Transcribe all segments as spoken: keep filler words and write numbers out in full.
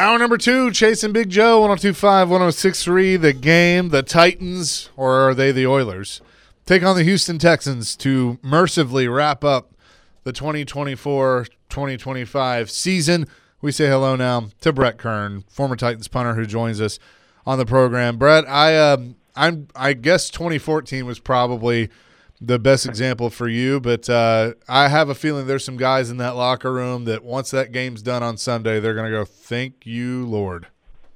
Hour number two, Chasing Big Joe, one oh two point five, one oh six point three. The Game, the Titans, or are they the Oilers, take on the Houston Texans to mercifully wrap up the twenty twenty-four twenty twenty-five season. We say hello now to Brett Kern, former Titans punter who joins us on the program. Brett, I um, I'm I guess twenty fourteen was probably the best example for you, but uh, I have a feeling there's some guys in that locker room that once that game's done on Sunday, they're going to go, thank you, Lord.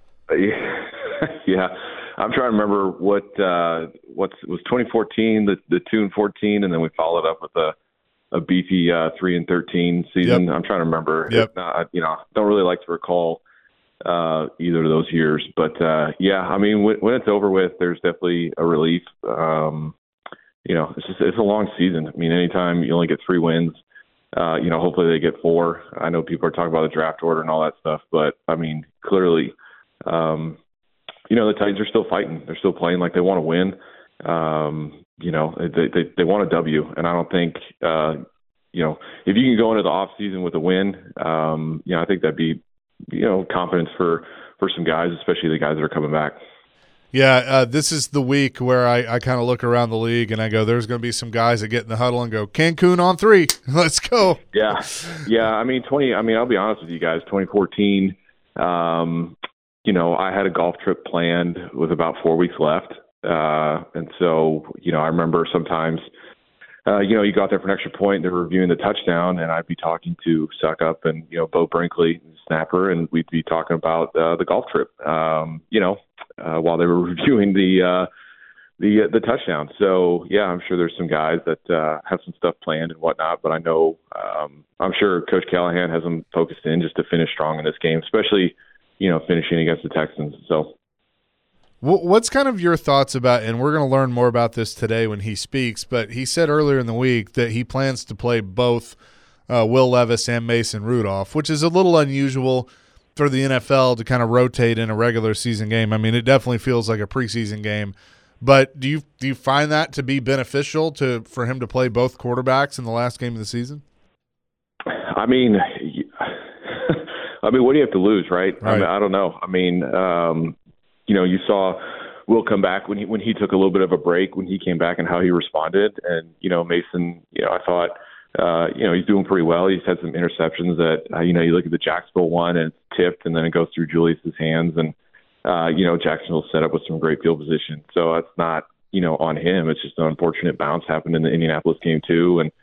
Yeah, I'm trying to remember what uh, what was twenty fourteen, the the two and fourteen, and then we followed up with a a beefy uh, three and thirteen season. Yep. I'm trying to remember. Yep. Not, you know, don't really like to recall uh, either of those years, but uh, yeah, I mean, when, when it's over with, there's definitely a relief. Um, You know, it's just it's a long season. I mean, anytime you only get three wins, uh, you know, hopefully they get four. I know people are talking about the draft order and all that stuff, but I mean, clearly, um, you know, the Titans are still fighting. They're still playing like they want to win. Um, you know, they, they they want a W, and I don't think, uh, you know, if you can go into the off season with a win, um, you know, I think that'd be, you know, confidence for for some guys, especially the guys that are coming back. Yeah, uh, this is the week where I, I kind of look around the league and I go, there's going to be some guys that get in the huddle and go, Cancun on three. Let's go. Yeah. Yeah. I mean, twenty, I mean, I'll be honest with you guys, twenty fourteen, um, you know, I had a golf trip planned with about four weeks left. Uh, and so, you know, I remember sometimes, uh, you know, you got there for an extra point, they're reviewing the touchdown, and I'd be talking to Suck Up and, you know, Bo Brinkley, Snapper, and we'd be talking about uh, the golf trip, um, you know, uh, while they were reviewing the uh, the uh, the touchdown. So, yeah, I'm sure there's some guys that uh, have some stuff planned and whatnot, but I know um, I'm sure Coach Callahan has them focused in just to finish strong in this game, especially, you know, finishing against the Texans. So. What's kind of your thoughts about, and we're going to learn more about this today when he speaks, but he said earlier in the week that he plans to play both uh, Will Levis and Mason Rudolph, which is a little unusual for the N F L to kind of rotate in a regular season game. I mean, it definitely feels like a preseason game, but do you do you find that to be beneficial to for him to play both quarterbacks in the last game of the season? I mean, I mean, what do you have to lose, right? right. I mean, I don't know. I mean, um, you know, you saw Will come back when he when he took a little bit of a break, when he came back and how he responded. And, you know, Mason, you know, I thought, uh, you know, he's doing pretty well. He's had some interceptions that, uh, you know, you look at the Jacksonville one and it's tipped and then it goes through Julius's hands. And, uh, you know, Jacksonville set up with some great field position. So that's not, you know, on him. It's just an unfortunate bounce happened in the Indianapolis game too. And,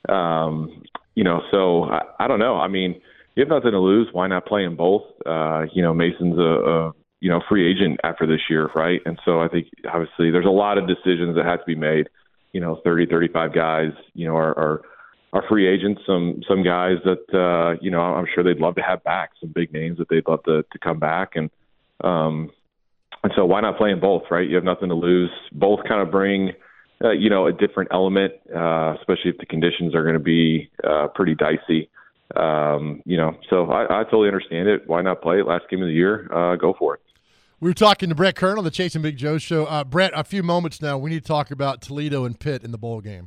um, you know, so I, I don't know. I mean, you have nothing to lose. Why not play them both? Uh, you know, Mason's a, a you know, free agent after this year, right? And so I think obviously there's a lot of decisions that have to be made. You know, thirty, thirty-five guys, you know, are are, are free agents. Some some guys that, uh, you know, I'm sure they'd love to have back, some big names that they'd love to, to come back. And um, and so why not play them both, right? You have nothing to lose. Both kind of bring, uh, you know, a different element, uh, especially if the conditions are going to be uh, pretty dicey. Um, you know, so I, I totally understand it. Why not play it? Last game of the year, uh, go for it. We were talking to Brett Kern on the Chasing Big Joe show. Uh, Brett, a few moments now, we need to talk about Toledo and Pitt in the bowl game.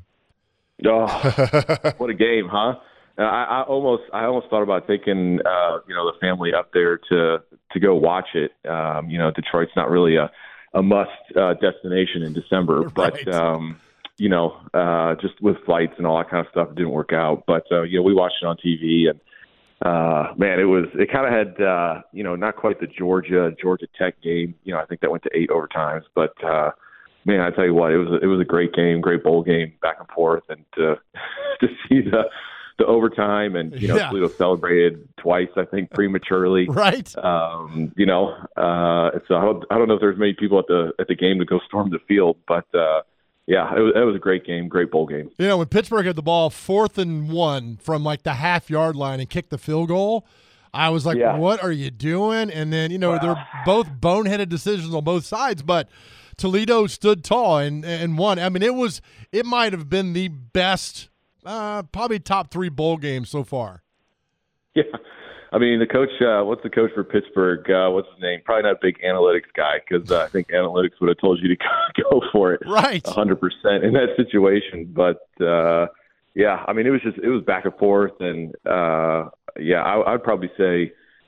Oh, what a game, huh? I, I almost, I almost thought about taking, uh, you know, the family up there to to go watch it. Um, you know, Detroit's not really a a must uh, destination in December, Right. but um, you know, uh, just with flights and all that kind of stuff, it didn't work out. But uh, you know, we watched it on T V and. Uh, man, it was, it kind of had, uh, you know, not quite the Georgia, Georgia Tech game. You know, I think that went to eight overtimes, but, uh, man, I tell you what, it was, a, it was a great game, great bowl game, back and forth. And, uh, to see the, the overtime and, you know, Yeah. Toledo celebrated twice, I think prematurely. Right. Um, you know, uh, so I don't, I don't know if there's many people at the, at the game to go storm the field, but, uh, yeah, it was, it was a great game, great bowl game. You know, when Pittsburgh had the ball fourth and one from like the half yard line and kicked the field goal, I was like, Yeah. what are you doing? And then, you know, they're both boneheaded decisions on both sides, but Toledo stood tall and, and won. I mean, it was, it might have been the best, uh, probably top three bowl games so far. Yeah. I mean, the coach, uh, what's the coach for Pittsburgh? Uh, what's his name? Probably not a big analytics guy because uh, I think analytics would have told you to go for it Right. one hundred percent in that situation. But, uh, yeah, I mean, it was just – it was back and forth. And, uh, yeah, I, I'd probably say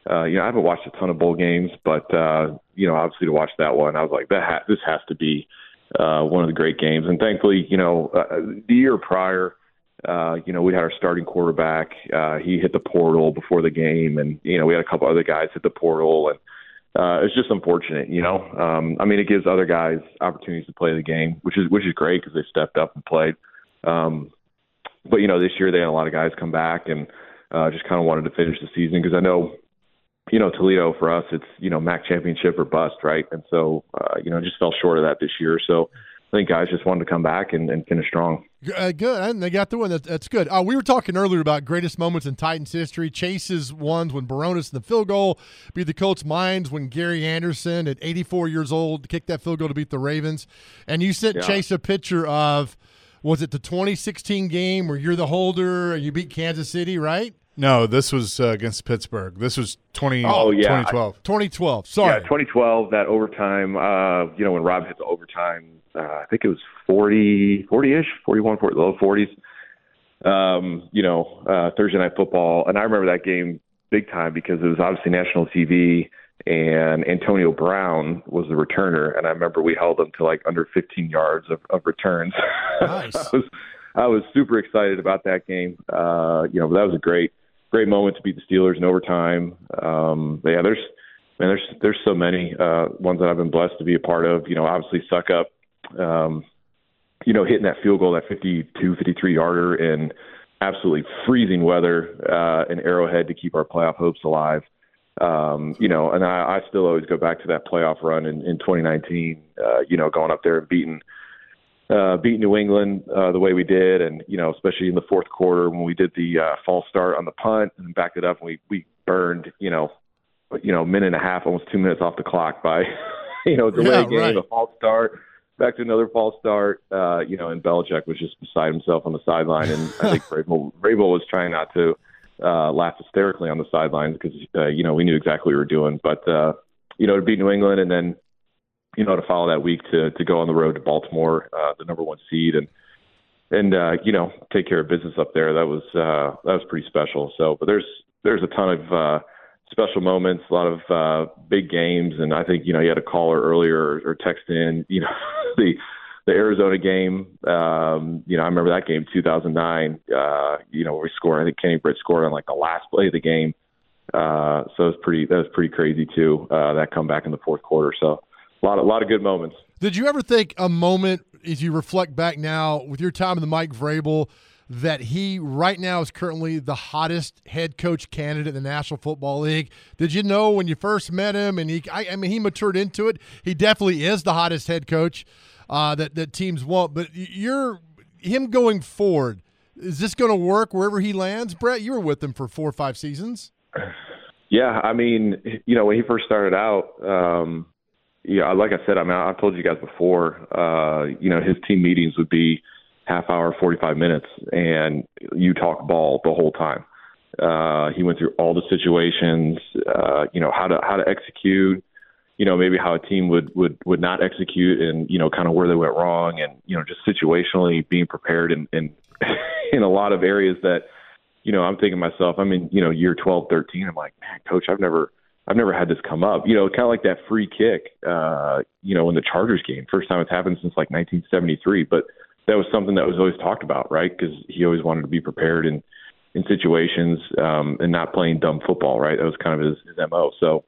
Uh, you know, I haven't watched a ton of bowl games, but uh, you know, obviously to watch that one, I was like, that ha- this has to be uh, one of the great games. And thankfully, you know, uh, the year prior, uh, you know, we had our starting quarterback. Uh, he hit the portal before the game, and you know, we had a couple other guys hit the portal, and uh, it's just unfortunate. You know, um, I mean, it gives other guys opportunities to play the game, which is which is great because they stepped up and played. Um, but you know, this year they had a lot of guys come back and uh, just kind of wanted to finish the season because I know. You know, Toledo for us, it's, you know, M A C championship or bust, right? And so, uh, you know, just fell short of that this year. So I think guys just wanted to come back and, and finish strong. Uh, good. And they got the win. That, that's good. Uh, we were talking earlier about greatest moments in Titans history. Chase's ones when Baronis in the field goal beat the Colts. Mine's when Gary Anderson at eighty-four years old kicked that field goal to beat the Ravens. And you sent Yeah. Chase a picture of, was it the twenty sixteen game where you're the holder and you beat Kansas City, right? No, this was uh, against Pittsburgh. This was twenty, Oh, yeah. twenty twelve. twenty twelve. Sorry. Yeah, twenty twelve, that overtime, uh, you know, when Rob hit the overtime, uh, I think it was forty, forty-ish, forty-one, forty, low forties, um, you know, uh, Thursday Night Football. And I remember that game big time because it was obviously national T V, and Antonio Brown was the returner. And I remember we held him to like under fifteen yards of, of returns. Nice. I was, I was super excited about that game. Uh, you know, that was a great, great moment to beat the Steelers in overtime. Um, but yeah, there's, man, there's, there's so many, uh, ones that I've been blessed to be a part of, you know, obviously suck up, um, you know, hitting that field goal, that fifty-two, fifty-three yarder in absolutely freezing weather, uh, in Arrowhead to keep our playoff hopes alive. Um, you know, and I, I still always go back to that playoff run in, in twenty nineteen, uh, you know, going up there and beating, Uh, beat New England uh, the way we did, and you know, especially in the fourth quarter when we did the uh, false start on the punt and backed it up, and we we burned, you know, you know, a minute and a half, almost two minutes off the clock by, you know, delay Yeah, game, right. a false start, back to another false start, uh, you know, and Belichick was just beside himself on the sideline, and I think Vrabel, Vrabel was trying not to uh, laugh hysterically on the sidelines because uh, you know, we knew exactly what we were doing, but uh, you know, to beat New England and then. You know, to follow that week to to go on the road to Baltimore, uh, the number one seed, and and uh, you know, take care of business up there. That was uh, that was pretty special. So, but there's there's a ton of uh, special moments, a lot of uh, big games, and I think you know you had a caller earlier or, or text in, you know, the the Arizona game. Um, you know, I remember that game, two thousand nine. Uh, you know, where we scored. I think Kenny Britt scored on like the last play of the game. Uh, so it was pretty that was pretty crazy too. Uh, that comeback in the fourth quarter. So. A lot, a lot of good moments. Did you ever think a moment, as you reflect back now with your time in the Mike Vrabel, that he right now is currently the hottest head coach candidate in the National Football League? Did you know when you first met him, and he, I, I mean, he matured into it. He definitely is the hottest head coach uh, that that teams want. But you're him going forward. Is this going to work wherever he lands, Brett? You were with him for four or five seasons. Yeah, I mean, you know, when he first started out. Um, Yeah, like I said, I mean, I've told you guys before, uh, you know, his team meetings would be half hour, forty-five minutes, and you talk ball the whole time. Uh, he went through all the situations, uh, you know, how to how to execute, you know, maybe how a team would, would, would not execute and, you know, kind of where they went wrong and, you know, just situationally being prepared in, in, in a lot of areas that, you know, I'm thinking to myself, I'm in, you know, year twelve, thirteen. I'm like, man, coach, I've never – I've never had this come up, you know, kind of like that free kick, uh, you know, in the Chargers game. First time it's happened since like nineteen seventy-three, but that was something that was always talked about, right? Because he always wanted to be prepared in, in situations um, and not playing dumb football, right? That was kind of his, his M O. So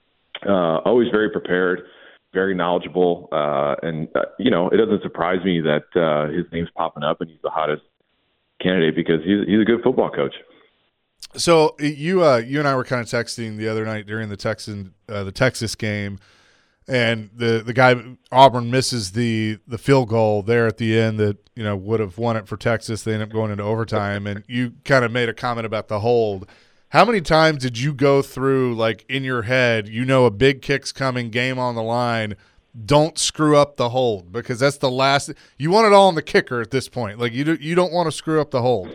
uh, always very prepared, very knowledgeable. Uh, and, uh, you know, it doesn't surprise me that uh, his name's popping up and he's the hottest candidate because he's, he's a good football coach. So you uh, you and I were kind of texting the other night during the Texan uh, the Texas game, and the the guy Auburn misses the the field goal there at the end that you know would have won it for Texas. They end up going into overtime, and you kind of made a comment about the hold. How many times did you go through like in your head? You know, a big kick's coming, game on the line. Don't screw up the hold because that's the last. You want it all on the kicker at this point. Like you do, you don't want to screw up the hold.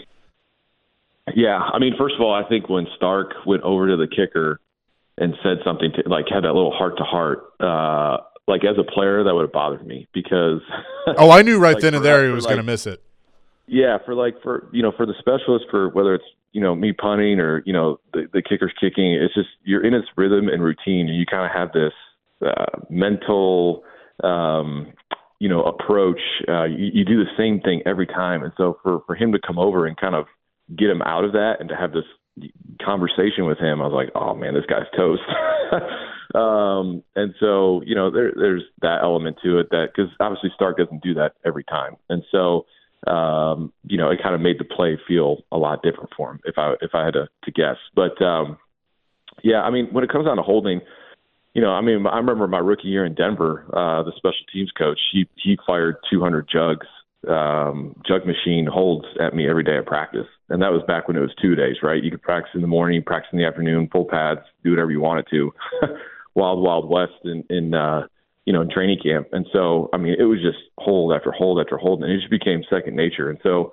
Yeah, I mean, first of all, I think when Stark went over to the kicker and said something to, like, had that little heart to heart, uh, like as a player, that would have bothered me because. Oh, I knew right like then and for, there he for was like, going to miss it. Yeah, for like for you know for the specialist for whether it's you know, me punting or, you know, the, the kicker's kicking. It's just you're in its rhythm and routine, and you kind of have this uh, mental, um, you know, approach. Uh, you, you do the same thing every time. And so for, for him to come over and kind of get him out of that and to have this conversation with him, I was like, oh, man, this guy's toast. um, and so, you know, there, there's that element to it that because obviously Stark doesn't do that every time. And so, um, you know, it kind of made the play feel a lot different for him if I if I had to, to guess. But, um, yeah, I mean, when it comes down to holding, you know, I mean, I remember my rookie year in Denver, uh, the special teams coach, he he fired two hundred jugs, um, jug machine holds at me every day at practice. And that was back when it was two days, right? You could practice in the morning, practice in the afternoon, full pads, do whatever you wanted to. Wild, wild west in, in uh, you know, in training camp. And so, I mean, it was just hold after hold after hold, and it just became second nature. And so,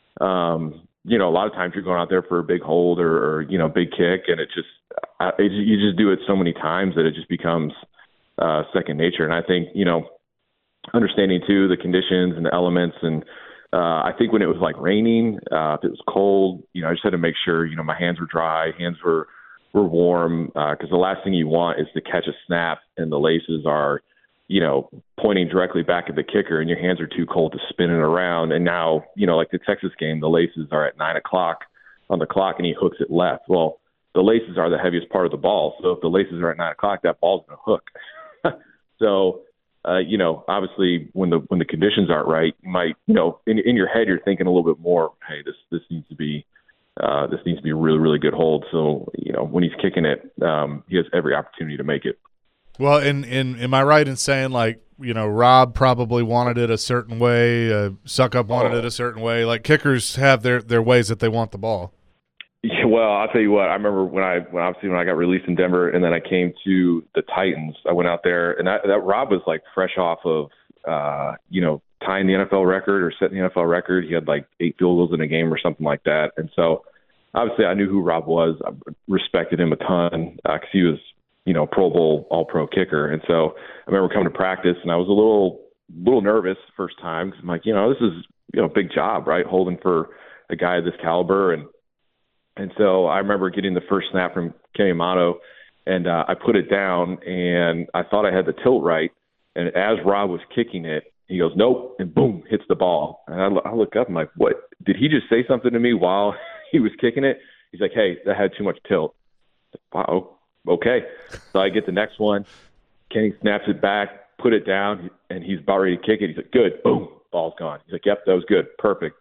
um, you know, a lot of times you're going out there for a big hold or, or you know, big kick, and it just, it, you just do it so many times that it just becomes uh, second nature. And I think, you know, understanding too the conditions and the elements, and uh, I think when it was like raining, uh, if it was cold, you know, I just had to make sure, you know, my hands were dry, hands were were warm, because uh, the last thing you want is to catch a snap and the laces are, you know, pointing directly back at the kicker, and your hands are too cold to spin it around. And now, you know, like the Texas game, the laces are at nine o'clock on the clock, and he hooks it left. Well, the laces are the heaviest part of the ball, so if the laces are at nine o'clock, that ball's going to hook. so. Uh, you know, obviously when the when the conditions aren't right, you might, you know, in in your head you're thinking a little bit more, hey, this this needs to be uh, this needs to be a really, really good hold. So, you know, when he's kicking it, um, he has every opportunity to make it. Well, and, and am I right in saying, like, you know, Rob probably wanted it a certain way, uh, Suckup wanted oh. it a certain way? Like, kickers have their, their ways that they want the ball. Yeah, well, I'll tell you what. I remember when I, when obviously when I got released in Denver, and then I came to the Titans. I went out there, and that, that Rob was like fresh off of, uh, you know, tying the N F L record or setting the N F L record. He had like eight field goals in a game or something like that. And so, obviously, I knew who Rob was. I respected him a ton because uh, he was, you know, Pro Bowl All-Pro kicker. And so, I remember coming to practice, and I was a little, little nervous the first time because I'm like, you know, this is, you know, a big job, right? Holding for a guy of this caliber. And And so I remember getting the first snap from Kenny Amato, and uh, I put it down, and I thought I had the tilt right. And as Rob was kicking it, he goes, nope, and boom, hits the ball. And I, I look up, I'm like, what? Did he just say something to me while he was kicking it? He's like, hey, that had too much tilt. Wow, okay. So I get the next one. Kenny snaps it back, put it down, and he's about ready to kick it. He's like, good, boom, ball's gone. He's like, yep, that was good, perfect.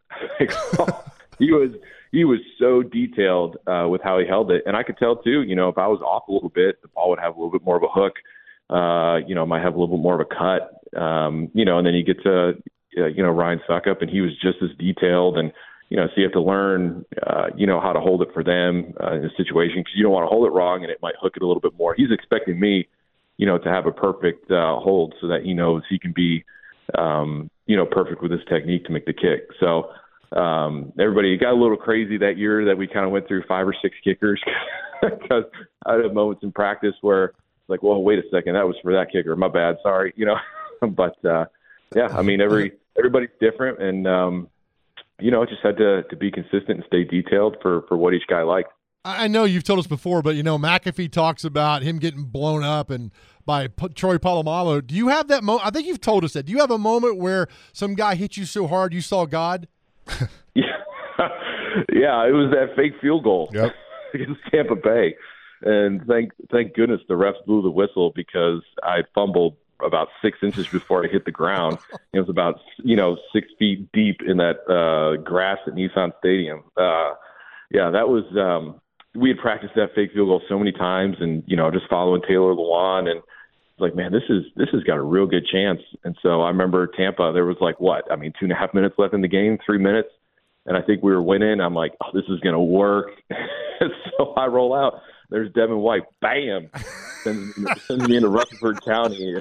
he was – He was so detailed uh, with how he held it. And I could tell, too, you know, if I was off a little bit, the ball would have a little bit more of a hook, uh, you know, might have a little bit more of a cut, um, you know, and then you get to, uh, you know, Ryan Suckup, and he was just as detailed. And, you know, so you have to learn, uh, you know, how to hold it for them uh, in a situation because you don't want to hold it wrong and it might hook it a little bit more. He's expecting me, you know, to have a perfect uh, hold so that he knows he can be, um, you know, perfect with his technique to make the kick. So, Um, everybody got a little crazy that year that we kind of went through five or six kickers because I had moments in practice where it's like, well, wait a second, that was for that kicker. My bad. Sorry. You know, but, uh, yeah, I mean, every, everybody's different and, um, you know, just had to, to be consistent and stay detailed for, for what each guy liked. I know you've told us before, but, you know, McAfee talks about him getting blown up and by P- Troy Polamalu. Do you have that moment? I think you've told us that. Do you have a moment where some guy hit you so hard you saw God? yeah, yeah, it was that fake field goal yep. against Tampa Bay, and thank thank goodness the refs blew the whistle because I fumbled about six inches before I hit the ground. It was about you know six feet deep in that uh, grass at Nissan Stadium. Uh, yeah, that was um, we had practiced that fake field goal so many times, and you know just following Taylor Lewan and. Like, man, this is this has got a real good chance. And so I remember Tampa, there was like, what, I mean, two and a half minutes left in the game, three minutes. And I think we were winning. I'm like, oh, this is going to work. So I roll out. There's Devin White. Bam. Sends, sends me into Rutherford County.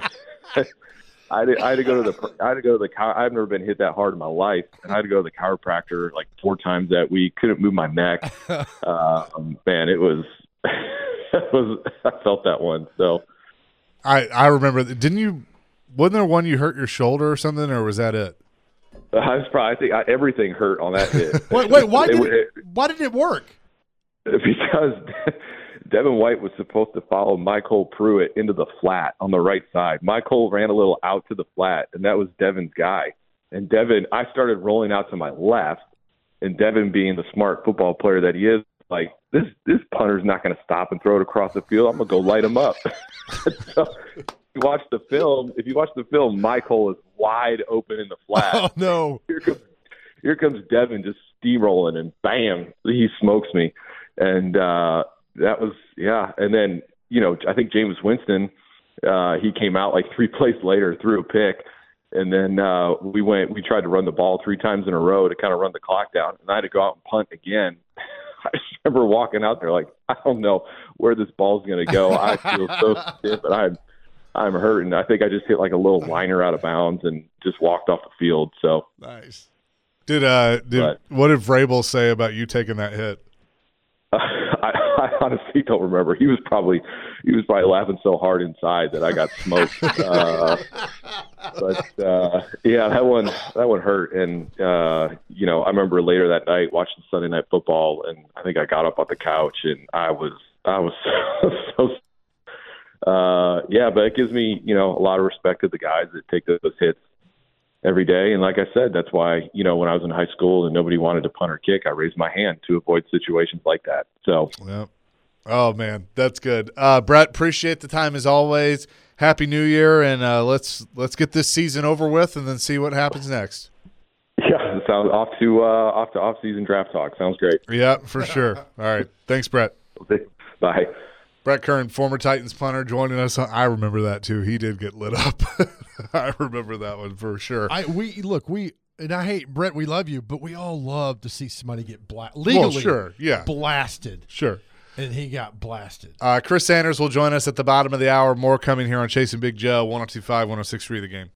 I had, I had to go to the, I had to go to the, I've never been hit that hard in my life. And I had to go to the chiropractor like four times that week. Couldn't move my neck. Um, man, it was, it was, I felt that one. So, I, I remember. Didn't you? Wasn't there one you hurt your shoulder or something, or was that it? I was probably. I think I, everything hurt on that hit. wait, wait. Why did it, it, why did it work? because Devin White was supposed to follow Michael Pruitt into the flat on the right side. Michael ran a little out to the flat, and that was Devin's guy. And Devin, I started rolling out to my left, and Devin, being the smart football player that he is, like, this this punter's not going to stop and throw it across the field. I'm going to go light him up. So if you watch the film, if you watch the film, Michael is wide open in the flat. Oh, no. Here comes, here comes Devin just steamrolling, and bam, he smokes me. And uh, that was, yeah. And then, you know, I think Jameis Winston, uh, he came out like three plays later, threw a pick. And then uh, we went, we tried to run the ball three times in a row to kind of run the clock down. And I had to go out and punt again. I just remember walking out there like, I don't know where this ball's going to go. I feel so stiff, and I'm, I'm hurting. I think I just hit like a little liner out of bounds and just walked off the field. So nice. Did uh, did but, what did Vrabel say about you taking that hit? Uh, I, I honestly don't remember. He was probably he was probably laughing so hard inside that I got smoked. uh, but uh, yeah, that one that one hurt. And uh, you know, I remember later that night watching Sunday Night Football, and I think I got up on the couch and I was I was so. Uh, yeah, but it gives me you know a lot of respect to the guys that take those hits every day. And like I said, that's why, you know, when I was in high school and nobody wanted to punt or kick, I raised my hand to avoid situations like that. So, yep. Oh man, that's good. Uh, Brett, appreciate the time as always. Happy New Year. And, uh, let's, let's get this season over with and then see what happens next. Yeah. Sounds off to, uh, off to off season draft talk. Sounds great. Yeah, for sure. All right. Thanks, Brett. Bye. Brett Kern, former Titans punter, joining us. I remember that too. He did get lit up. I remember that one for sure. I we look we and I hate Brett. We love you, but we all love to see somebody get bla- legally well, sure, yeah, blasted. Sure, and he got blasted. Uh, Chris Sanders will join us at the bottom of the hour. More coming here on Chasing Big Joe. one oh two point five, one oh six point three The Game.